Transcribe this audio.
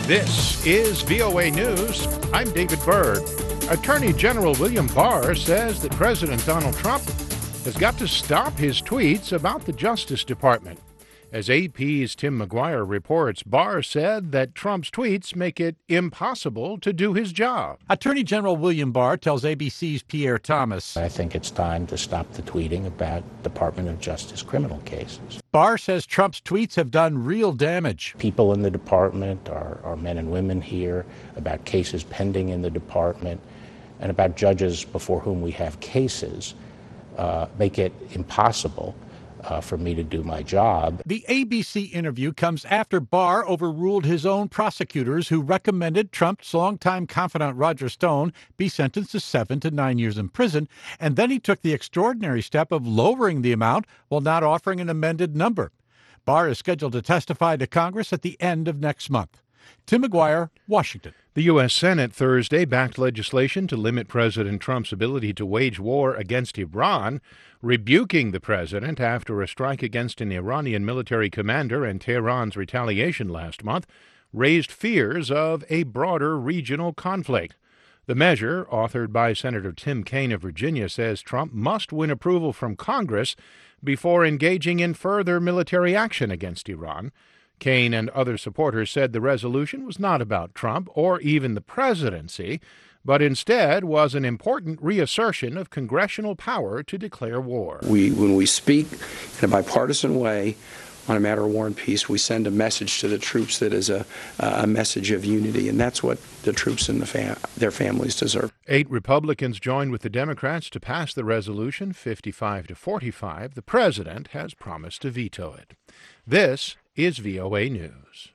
This is VOA News. I'm David Byrd. Attorney General William Barr says that President Donald Trump has got to stop his tweets about the Justice Department. As AP's Tim McGuire reports, Barr said that Trump's tweets make it impossible to do his job. Attorney General William Barr tells ABC's Pierre Thomas, I think it's time to stop the tweeting about Department of Justice criminal cases. Barr says Trump's tweets have done real damage. People in the department, our men and women here, about cases pending in the department, and about judges before whom we have cases, make it impossible for me to do my job. The ABC interview comes after Barr overruled his own prosecutors who recommended Trump's longtime confidant Roger Stone be sentenced to 7 to 9 years in prison, and then he took the extraordinary step of lowering the amount while not offering an amended number. Barr is scheduled to testify to Congress at the end of next month. Tim McGuire, Washington. The U.S. Senate Thursday backed legislation to limit President Trump's ability to wage war against Iran, rebuking the president after a strike against an Iranian military commander and Tehran's retaliation last month raised fears of a broader regional conflict. The measure, authored by Senator Tim Kaine of Virginia, says Trump must win approval from Congress before engaging in further military action against Iran. Kaine and other supporters said the resolution was not about Trump or even the presidency, but instead was an important reassertion of congressional power to declare war. When we speak in a bipartisan way on a matter of war and peace, we send a message to the troops that is a message of unity, and that's what the troops and their families deserve. 8 Republicans joined with the Democrats to pass the resolution, 55 to 45. The president has promised to veto it. This is VOA News.